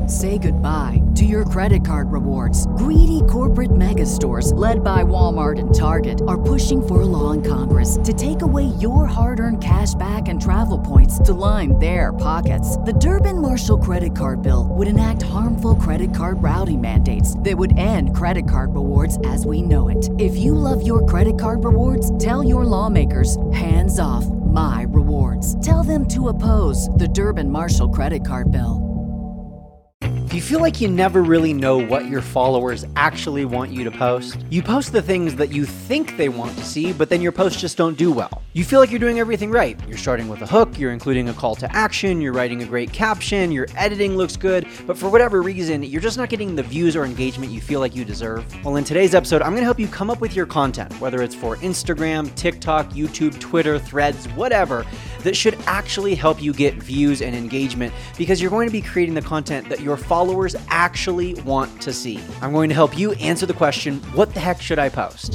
Say goodbye to your credit card rewards. Greedy corporate mega stores, led by Walmart and Target, are pushing for a law in Congress to take away your hard-earned cash back and travel points to line their pockets. The Durbin-Marshall credit card bill would enact harmful credit card routing mandates that would end credit card rewards as we know it. If you love your credit card rewards, tell your lawmakers, hands off my rewards. Tell them to oppose the Durbin-Marshall credit card bill. Do you feel like you never really know what your followers actually want you to post? You post the things that you think they want to see, but then your posts just don't do well. You feel like you're doing everything right. You're starting with a hook, you're including a call to action, you're writing a great caption, your editing looks good, but for whatever reason, you're just not getting the views or engagement you feel like you deserve. Well, in today's episode, I'm gonna help you come up with your content, whether it's for Instagram, TikTok, YouTube, Twitter, Threads, whatever, that should actually help you get views and engagement, because you're going to be creating the content that your followers actually want to see. I'm going to help you answer the question, what the heck should I post?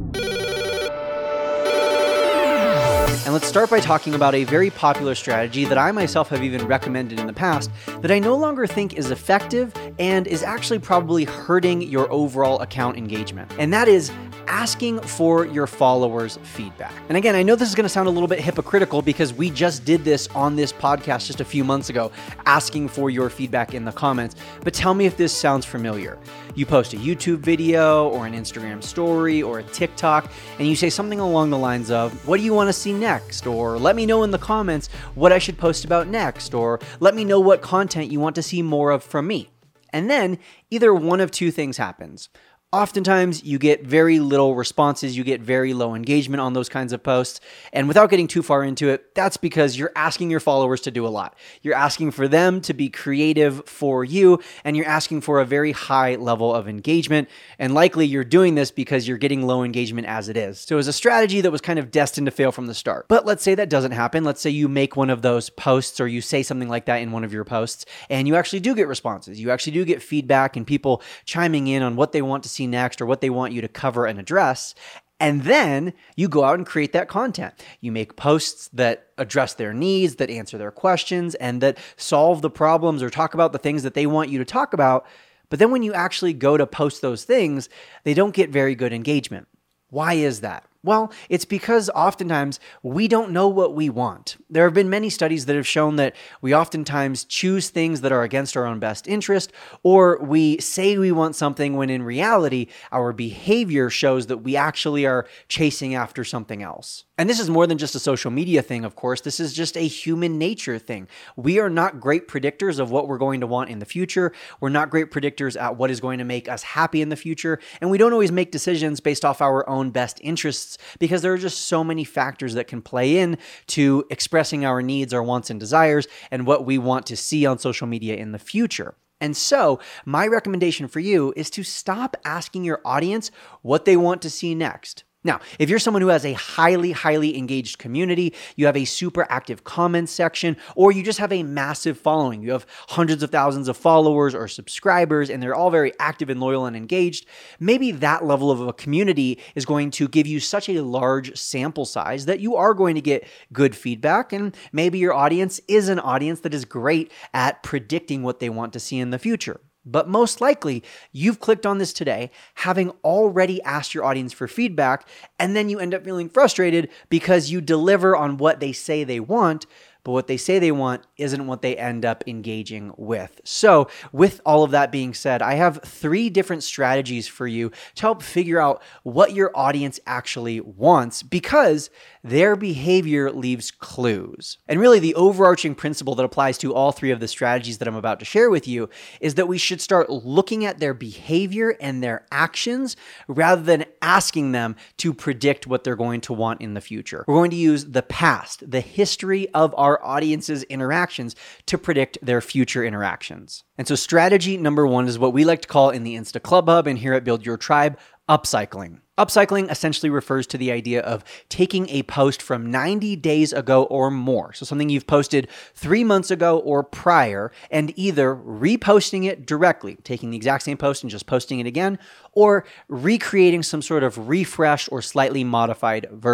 And let's start by talking about a very popular strategy that I myself have even recommended in the past that I no longer think is effective and is actually probably hurting your overall account engagement. And that is asking for your followers' feedback. And again, I know this is going to sound a little bit hypocritical because we just did this on this podcast just a few months ago, asking for your feedback in the comments. But tell me if this sounds familiar. You post a YouTube video or an Instagram story or a TikTok, and you say something along the lines of, what do you want to see next? Or let me know in the comments what I should post about next, or let me know what content you want to see more of from me. And then either one of two things happens. Oftentimes, you get very little responses, you get very low engagement on those kinds of posts. And without getting too far into it, that's because you're asking your followers to do a lot. You're asking for them to be creative for you, and you're asking for a very high level of engagement. And likely you're doing this because you're getting low engagement as it is. So it was a strategy that was kind of destined to fail from the start. But let's say that doesn't happen. Let's say you make one of those posts, or you say something like that in one of your posts, and you actually do get responses. You actually do get feedback and people chiming in on what they want to see next or what they want you to cover and address. And then you go out and create that content. You make posts that address their needs, that answer their questions, and that solve the problems or talk about the things that they want you to talk about. But then when you actually go to post those things, they don't get very good engagement. Why is that? Well, it's because oftentimes we don't know what we want. There have been many studies that have shown that we oftentimes choose things that are against our own best interest, or we say we want something when in reality, our behavior shows that we actually are chasing after something else. And this is more than just a social media thing, of course. This is just a human nature thing. We are not great predictors of what we're going to want in the future. We're not great predictors at what is going to make us happy in the future. And we don't always make decisions based off our own best interests, because there are just so many factors that can play in to expressing our needs, our wants and desires, and what we want to see on social media in the future. And so my recommendation for you is to stop asking your audience what they want to see next. Now, if you're someone who has a highly engaged community, you have a super active comments section, or you just have a massive following, you have hundreds of thousands of followers or subscribers, and they're all very active and loyal and engaged, maybe that level of a community is going to give you such a large sample size that you are going to get good feedback, and maybe your audience is an audience that is great at predicting what they want to see in the future. But most likely, you've clicked on this today, having already asked your audience for feedback, and then you end up feeling frustrated because you deliver on what they say they want, but what they say they want isn't what they end up engaging with. So with all of that being said, I have 3 different strategies for you to help figure out what your audience actually wants, because their behavior leaves clues. And really the overarching principle that applies to all 3 of the strategies that I'm about to share with you is that we should start looking at their behavior and their actions rather than asking them to predict what they're going to want in the future. We're going to use the past, the history of our audience's interactions to predict their future interactions. And so strategy number 1 is what we like to call in the Insta Club Hub and here at Build Your Tribe, upcycling. Upcycling essentially refers to the idea of taking a post from 90 days ago or more, so something you've posted 3 months ago or prior, and either reposting it directly, taking the exact same post and just posting it again, or recreating some sort of refreshed or slightly modified version.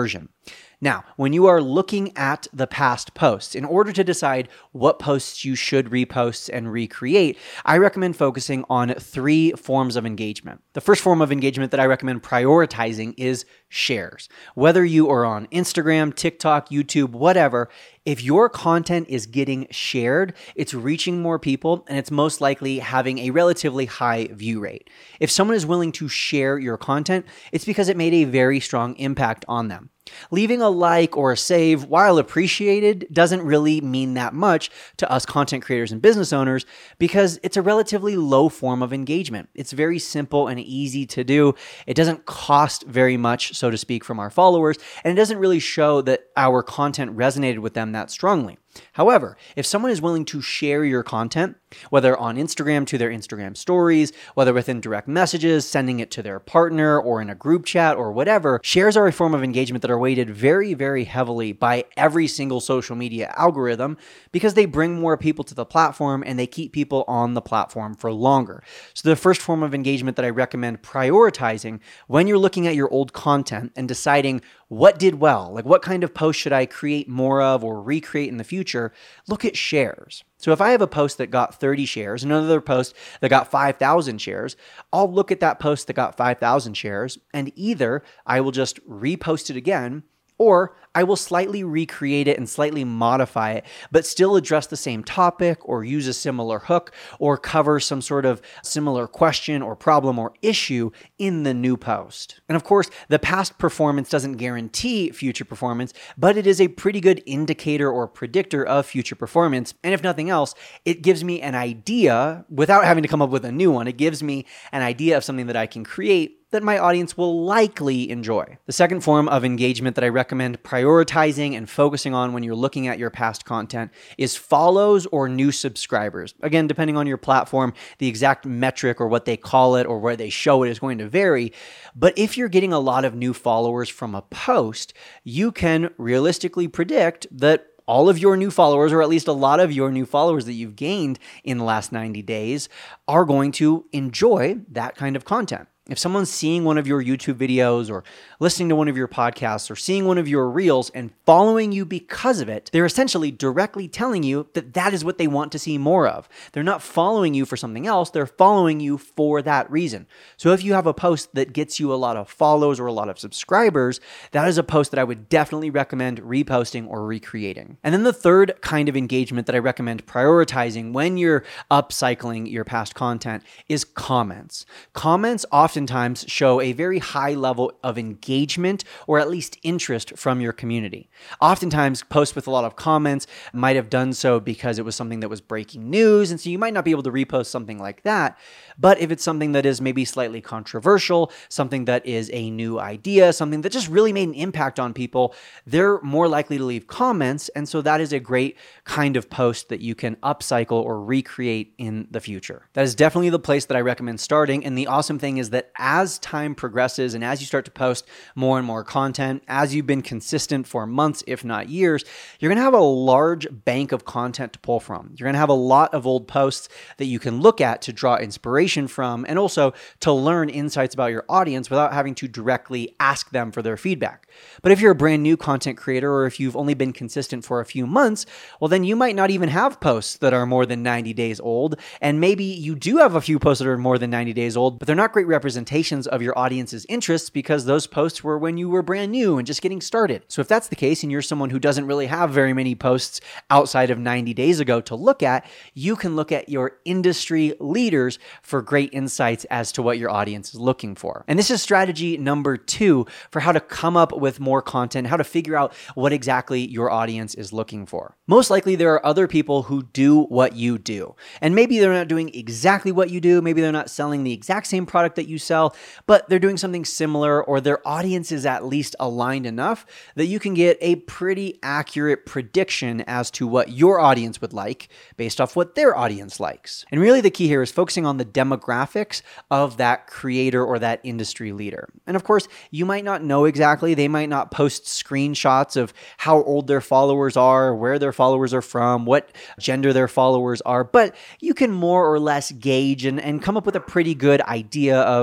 Now, when you are looking at the past posts, in order to decide what posts you should repost and recreate, I recommend focusing on 3 forms of engagement. The first form of engagement that I recommend prioritizing is shares. Whether you are on Instagram, TikTok, YouTube, whatever, if your content is getting shared, it's reaching more people and it's most likely having a relatively high view rate. If someone is willing to share your content, it's because it made a very strong impact on them. Leaving a like or a save, while appreciated, doesn't really mean that much to us content creators and business owners because it's a relatively low form of engagement. It's very simple and easy to do. It doesn't cost very much, so to speak, from our followers, and it doesn't really show that our content resonated with them that strongly. However, if someone is willing to share your content, whether on Instagram to their Instagram stories, whether within direct messages, sending it to their partner or in a group chat or whatever, shares are a form of engagement that are weighted very, very heavily by every single social media algorithm because they bring more people to the platform and they keep people on the platform for longer. So the first form of engagement that I recommend prioritizing when you're looking at your old content and deciding what did well, like what kind of post should I create more of or recreate in the future, look at shares. So if I have a post that got 30 shares, another post that got 5,000 shares, I'll look at that post that got 5,000 shares and either I will just repost it again or I will slightly recreate it and slightly modify it, but still address the same topic or use a similar hook or cover some sort of similar question or problem or issue in the new post. And of course, the past performance doesn't guarantee future performance, but it is a pretty good indicator or predictor of future performance. And if nothing else, it gives me an idea without having to come up with a new one. It gives me an idea of something that I can create that my audience will likely enjoy. The second form of engagement that I recommend prioritizing and focusing on when you're looking at your past content is follows or new subscribers. Again, depending on your platform, the exact metric or what they call it or where they show it is going to vary. But if you're getting a lot of new followers from a post, you can realistically predict that all of your new followers, or at least a lot of your new followers that you've gained in the last 90 days, are going to enjoy that kind of content. If someone's seeing one of your YouTube videos or listening to one of your podcasts or seeing one of your reels and following you because of it, they're essentially directly telling you that that is what they want to see more of. They're not following you for something else. They're following you for that reason. So if you have a post that gets you a lot of follows or a lot of subscribers, that is a post that I would definitely recommend reposting or recreating. And then the third kind of engagement that I recommend prioritizing when you're upcycling your past content is comments. Comments oftentimes show a very high level of engagement or at least interest from your community. Oftentimes, posts with a lot of comments might have done so because it was something that was breaking news, and so you might not be able to repost something like that. But if it's something that is maybe slightly controversial, something that is a new idea, something that just really made an impact on people, they're more likely to leave comments, and so that is a great kind of post that you can upcycle or recreate in the future. That is definitely the place that I recommend starting, and the awesome thing is that as time progresses and as you start to post more and more content, as you've been consistent for months, if not years, you're going to have a large bank of content to pull from. You're going to have a lot of old posts that you can look at to draw inspiration from and also to learn insights about your audience without having to directly ask them for their feedback. But if you're a brand new content creator or if you've only been consistent for a few months, well, then you might not even have posts that are more than 90 days old. And maybe you do have a few posts that are more than 90 days old, but they're not great representations of your audience's interests because those posts were when you were brand new and just getting started. So if that's the case and you're someone who doesn't really have very many posts outside of 90 days ago to look at, you can look at your industry leaders for great insights as to what your audience is looking for. And this is strategy number 2 for how to come up with more content, how to figure out what exactly your audience is looking for. Most likely there are other people who do what you do. And maybe they're not doing exactly what you do. Maybe they're not selling the exact same product that you sell, but they're doing something similar or their audience is at least aligned enough that you can get a pretty accurate prediction as to what your audience would like based off what their audience likes. And really the key here is focusing on the demographics of that creator or that industry leader. And of course, you might not know exactly. They might not post screenshots of how old their followers are, where their followers are from, what gender their followers are, but you can more or less gauge and come up with a pretty good idea of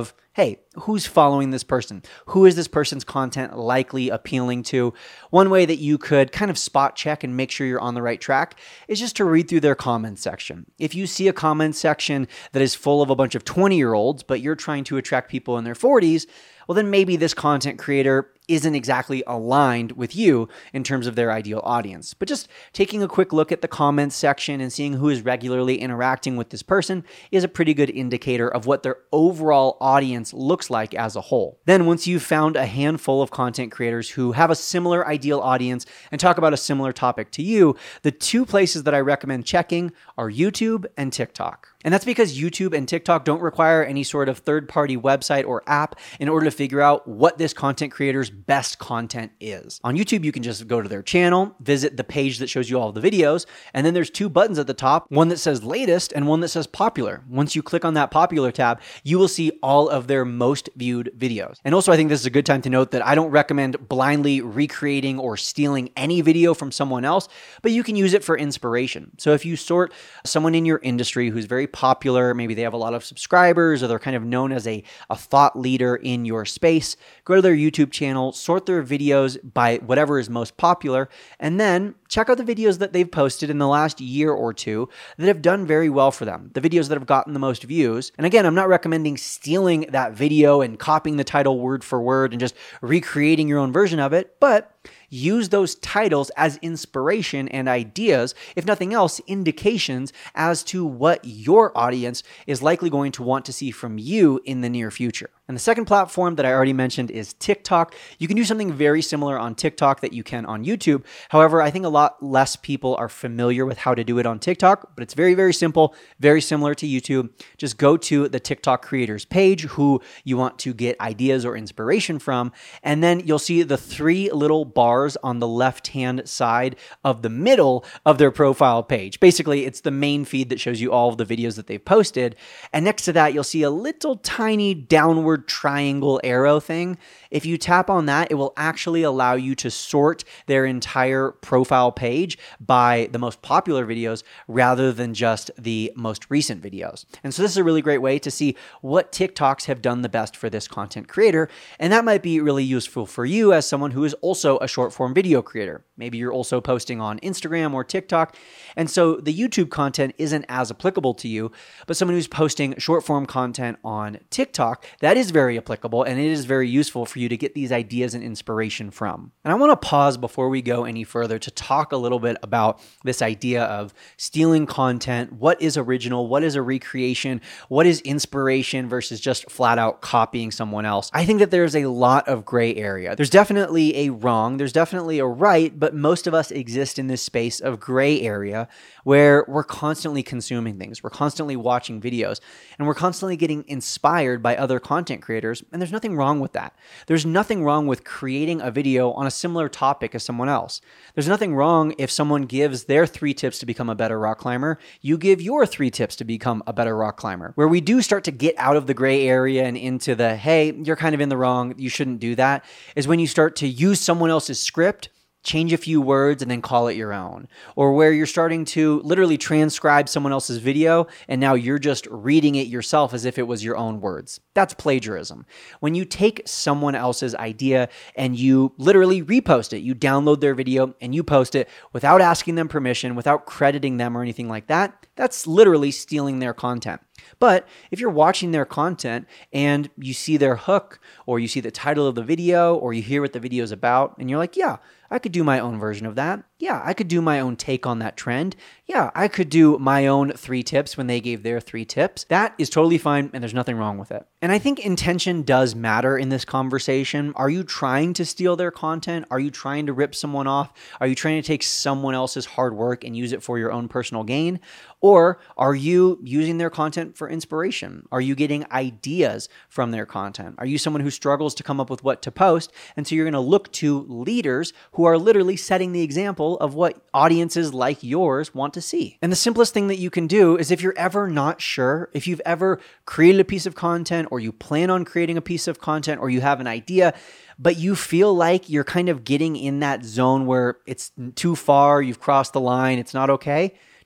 of, hey, who's following this person? Who is this person's content likely appealing to? One way that you could kind of spot check and make sure you're on the right track is just to read through their comment section. If you see a comment section that is full of a bunch of 20-year-olds, but you're trying to attract people in their 40s, well, then maybe this content creator isn't exactly aligned with you in terms of their ideal audience. But just taking a quick look at the comments section and seeing who is regularly interacting with this person is a pretty good indicator of what their overall audience looks like as a whole. Then once you've found a handful of content creators who have a similar ideal audience and talk about a similar topic to you, the two places that I recommend checking are YouTube and TikTok. And that's because YouTube and TikTok don't require any sort of third-party website or app in order to figure out what this content creator's best content is. On YouTube, you can just go to their channel, visit the page that shows you all the videos, and then there's two buttons at the top, one that says latest and one that says popular. Once you click on that popular tab, you will see all of their most viewed videos. And also, I think this is a good time to note that I don't recommend blindly recreating or stealing any video from someone else, but you can use it for inspiration. So if you sort someone in your industry who's very popular, maybe they have a lot of subscribers or they're kind of known as a thought leader in your space, go to their YouTube channel, sort their videos by whatever is most popular, and then check out the videos that they've posted in the last year or two that have done very well for them, the videos that have gotten the most views. And again, I'm not recommending stealing that video and copying the title word for word and just recreating your own version of it, but use those titles as inspiration and ideas, if nothing else, indications as to what your audience is likely going to want to see from you in the near future. And the second platform that I already mentioned is TikTok. You can do something very similar on TikTok that you can on YouTube. However, I think a lot less people are familiar with how to do it on TikTok, but it's very, very simple, very similar to YouTube. Just go to the TikTok creators page, who you want to get ideas or inspiration from, and then you'll see the three little bars on the left-hand side of the middle of their profile page. Basically, it's the main feed that shows you all of the videos that they've posted. And next to that, you'll see a little tiny downward triangle arrow thing. If you tap on that, it will actually allow you to sort their entire profile page by the most popular videos rather than just the most recent videos. And so this is a really great way to see what TikToks have done the best for this content creator. And that might be really useful for you as someone who is also a short form video creator. Maybe you're also posting on Instagram or TikTok. And so the YouTube content isn't as applicable to you, but someone who's posting short form content on TikTok, that is very applicable and it is very useful for you to get these ideas and inspiration from. And I want to pause before we go any further to talk a little bit about this idea of stealing content. What is original? What is a recreation? What is inspiration versus just flat out copying someone else? I think that there's a lot of gray area. There's definitely a wrong, there's definitely a right, but most of us exist in this space of gray area where we're constantly consuming things. We're constantly watching videos and we're constantly getting inspired by other content creators. And there's nothing wrong with that. There's nothing wrong with creating a video on a similar topic as someone else. There's nothing wrong if someone gives their 3 tips to become a better rock climber, you give your 3 tips to become a better rock climber. Where we do start to get out of the gray area and into the, hey, you're kind of in the wrong, you shouldn't do that, is when you start to use someone else's script, change a few words and then call it your own. Or where you're starting to literally transcribe someone else's video and now you're just reading it yourself as if it was your own words. That's plagiarism. When you take someone else's idea and you literally repost it, you download their video and you post it without asking them permission, without crediting them or anything like that, that's literally stealing their content. But if you're watching their content and you see their hook or you see the title of the video or you hear what the video is about and you're like, yeah, I could do my own version of that. Yeah, I could do my own take on that trend. Yeah, I could do my own 3 tips when they gave their 3 tips. That is totally fine and there's nothing wrong with it. And I think intention does matter in this conversation. Are you trying to steal their content? Are you trying to rip someone off? Are you trying to take someone else's hard work and use it for your own personal gain? Or are you using their content for inspiration? Are you getting ideas from their content? Are you someone who struggles to come up with what to post? And so you're going to look to leaders who are literally setting the example of what audiences like yours want to see. And the simplest thing that you can do is if you're ever not sure, if you've ever created a piece of content or you plan on creating a piece of content or you have an idea, but you feel like you're kind of getting in that zone where it's too far, you've crossed the line, it's not okay,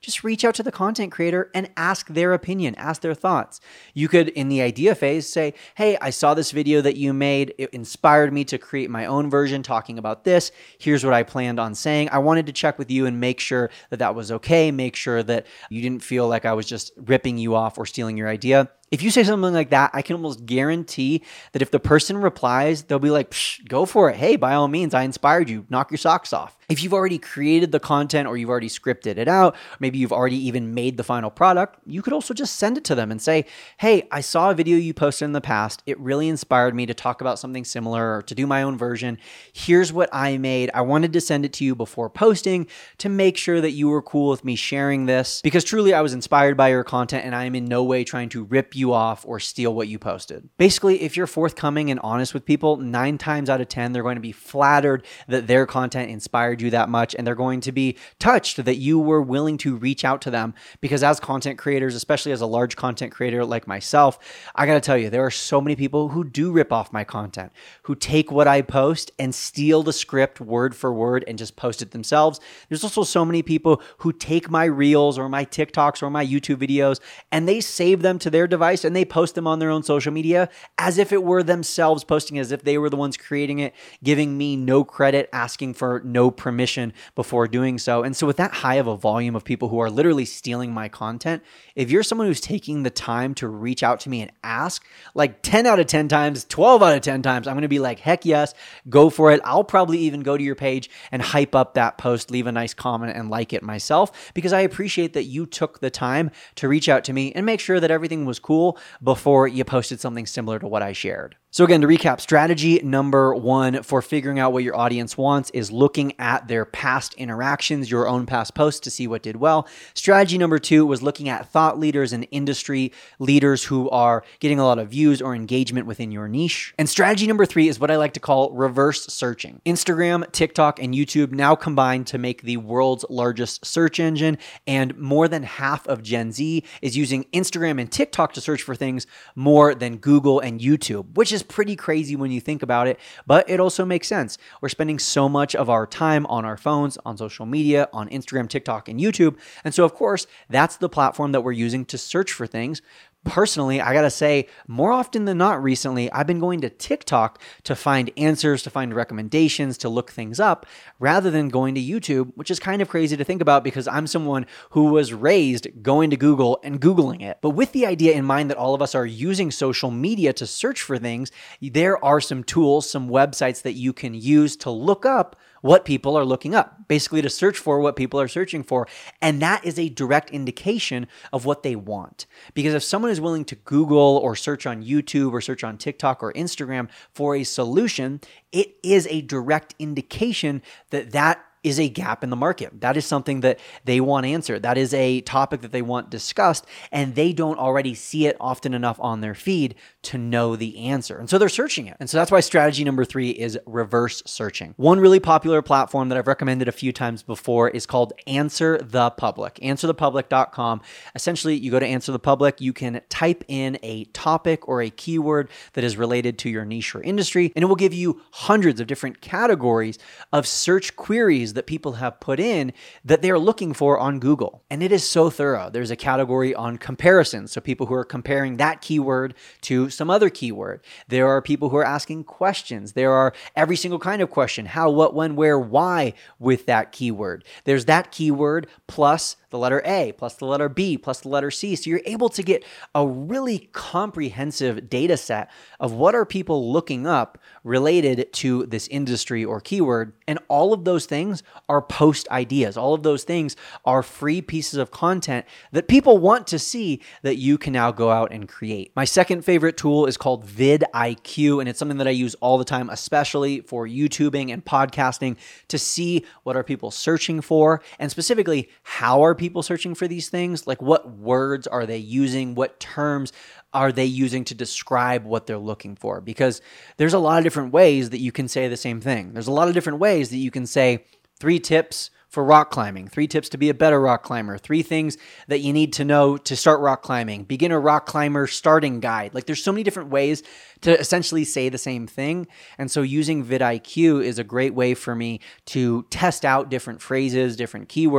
just reach out to the content creator and ask their opinion, ask their thoughts. You could, in the idea phase, say, hey, I saw this video that you made. It inspired me to create my own version talking about this. Here's what I planned on saying. I wanted to check with you and make sure that that was okay. Make sure that you didn't feel like I was just ripping you off or stealing your idea. If you say something like that, I can almost guarantee that if the person replies, they'll be like, go for it. Hey, by all means, I inspired you. Knock your socks off. If you've already created the content or you've already scripted it out, maybe you've already even made the final product, you could also just send it to them and say, hey, I saw a video you posted in the past. It really inspired me to talk about something similar or to do my own version. Here's what I made. I wanted to send it to you before posting to make sure that you were cool with me sharing this, because truly I was inspired by your content and I am in no way trying to rip you off or steal what you posted. Basically, if you're forthcoming and honest with people, 9 times out of 10, they're going to be flattered that their content inspired you that much, and they're going to be touched that you were willing to reach out to them, because as content creators, especially as a large content creator like myself, I gotta tell you, there are so many people who do rip off my content, who take what I post and steal the script word for word and just post it themselves. There's also so many people who take my reels or my TikToks or my YouTube videos and they save them to their device and they post them on their own social media as if it were themselves posting, as if they were the ones creating it, giving me no credit, asking for no permission before doing so. And so with that high of a volume of people who are literally stealing my content, if you're someone who's taking the time to reach out to me and ask, like 10 out of 10 times, 12 out of 10 times, I'm going to be like, heck yes, go for it. I'll probably even go to your page and hype up that post, leave a nice comment and like it myself, because I appreciate that you took the time to reach out to me and make sure that everything was cool before you posted something similar to what I shared. So again, to recap, strategy number 1 for figuring out what your audience wants is looking at their past interactions, your own past posts to see what did well. Strategy number 2 was looking at thought leaders and industry leaders who are getting a lot of views or engagement within your niche. And strategy number 3 is what I like to call reverse searching. Instagram, TikTok, and YouTube now combine to make the world's largest search engine, and more than half of Gen Z is using Instagram and TikTok to search for things more than Google and YouTube, which is pretty crazy when you think about it, but it also makes sense. We're spending so much of our time on our phones, on social media, on Instagram, TikTok, and YouTube. And so, of course, that's the platform that we're using to search for things. Personally, I gotta say, more often than not recently, I've been going to TikTok to find answers, to find recommendations, to look things up, rather than going to YouTube, which is kind of crazy to think about because I'm someone who was raised going to Google and Googling it. But with the idea in mind that all of us are using social media to search for things, there are some tools, some websites that you can use to look up what people are looking up, basically to search for what people are searching for. And that is a direct indication of what they want. Because if someone is willing to Google or search on YouTube or search on TikTok or Instagram for a solution, it is a direct indication that that is a gap in the market. That is something that they want answered. That is a topic that they want discussed, and they don't already see it often enough on their feed to know the answer. And so they're searching it. And so that's why strategy number 3 is reverse searching. One really popular platform that I've recommended a few times before is called Answer the Public. AnswerThePublic.com. Essentially, you go to Answer the Public, you can type in a topic or a keyword that is related to your niche or industry, and it will give you hundreds of different categories of search queries that people have put in that they're looking for on Google. And it is so thorough. There's a category on comparisons, so people who are comparing that keyword to some other keyword. There are people who are asking questions. There are every single kind of question: how, what, when, where, why with that keyword. There's that keyword plus the letter A, plus the letter B, plus the letter C. So you're able to get a really comprehensive data set of what are people looking up related to this industry or keyword. And all of those things are post ideas. All of those things are free pieces of content that people want to see that you can now go out and create. My second favorite tool is called vidIQ, and it's something that I use all the time, especially for YouTubing and podcasting, to see what are people searching for, and specifically, how are people searching for these things? Like, what words are they using? What terms are they using to describe what they're looking for? Because there's a lot of different ways that you can say the same thing. There's a lot of different ways that you can say 3 tips for rock climbing, 3 tips to be a better rock climber, 3 things that you need to know to start rock climbing, beginner rock climber starting guide. Like, there's so many different ways to essentially say the same thing. And so using vidIQ is a great way for me to test out different phrases, different keywords,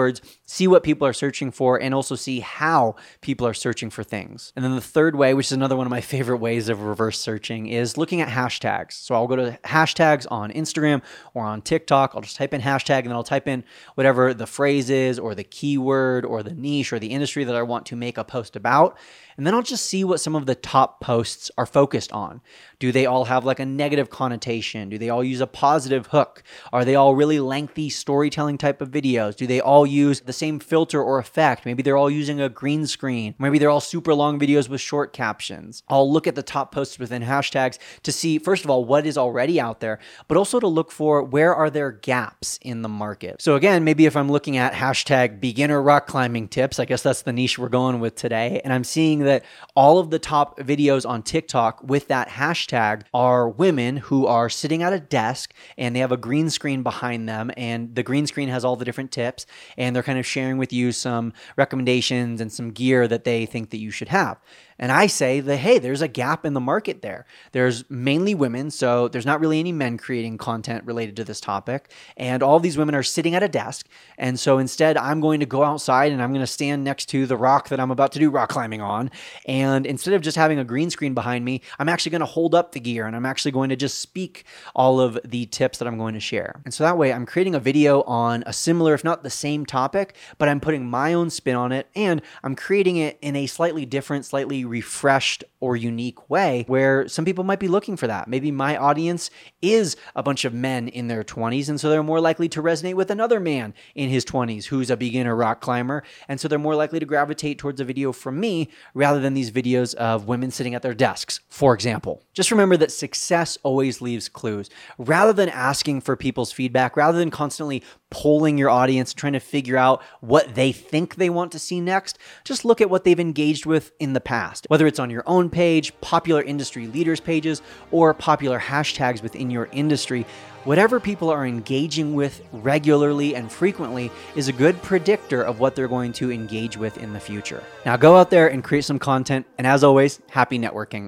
see what people are searching for, and also see how people are searching for things. And then the third way, which is another one of my favorite ways of reverse searching, is looking at hashtags. So I'll go to hashtags on Instagram or on TikTok. I'll just type in hashtag and then I'll type in whatever the phrase is or the keyword or the niche or the industry that I want to make a post about. And then I'll just see what some of the top posts are focused on. Do they all have like a negative connotation? Do they all use a positive hook? Are they all really lengthy storytelling type of videos? Do they all use the same filter or effect? Maybe they're all using a green screen. Maybe they're all super long videos with short captions. I'll look at the top posts within hashtags to see, first of all, what is already out there, but also to look for where are there gaps in the market. So again, maybe if I'm looking at hashtag beginner rock climbing tips, I guess that's the niche we're going with today, and I'm seeing that all of the top videos on TikTok with that hashtag are women who are sitting at a desk and they have a green screen behind them, and the green screen has all the different tips, and they're kind of sharing with you some recommendations and some gear that they think that you should have. And I say that, hey, there's a gap in the market there. There's mainly women, so there's not really any men creating content related to this topic. And all these women are sitting at a desk. And so instead, I'm going to go outside and I'm going to stand next to the rock that I'm about to do rock climbing on. And instead of just having a green screen behind me, I'm actually going to hold up the gear and I'm actually going to just speak all of the tips that I'm going to share. And so that way, I'm creating a video on a similar, if not the same topic, but I'm putting my own spin on it, and I'm creating it in a slightly different, slightly refreshed or unique way where some people might be looking for that. Maybe my audience is a bunch of men in their 20s, and so they're more likely to resonate with another man in his 20s who's a beginner rock climber, and so they're more likely to gravitate towards a video from me rather than these videos of women sitting at their desks, for example. Just remember that success always leaves clues. Rather than asking for people's feedback, rather than constantly polling your audience, trying to figure out what they think they want to see next, just look at what they've engaged with in the past. Whether it's on your own page, popular industry leaders' pages, or popular hashtags within your industry, whatever people are engaging with regularly and frequently is a good predictor of what they're going to engage with in the future. Now go out there and create some content, and as always, happy networking.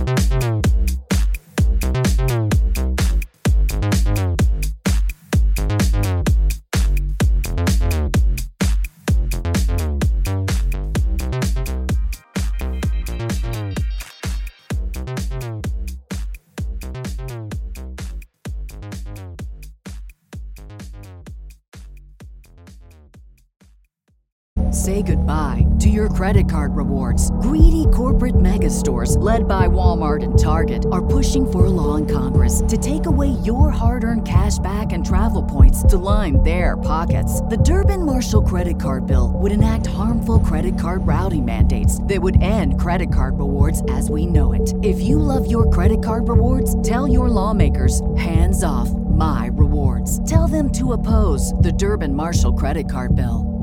Say goodbye to your credit card rewards. Greedy corporate mega stores, led by Walmart and Target, are pushing for a law in Congress to take away your hard-earned cash back and travel points to line their pockets. The Durbin-Marshall credit card bill would enact harmful credit card routing mandates that would end credit card rewards as we know it. If you love your credit card rewards, tell your lawmakers, hands off my rewards. Tell them to oppose the Durbin-Marshall credit card bill.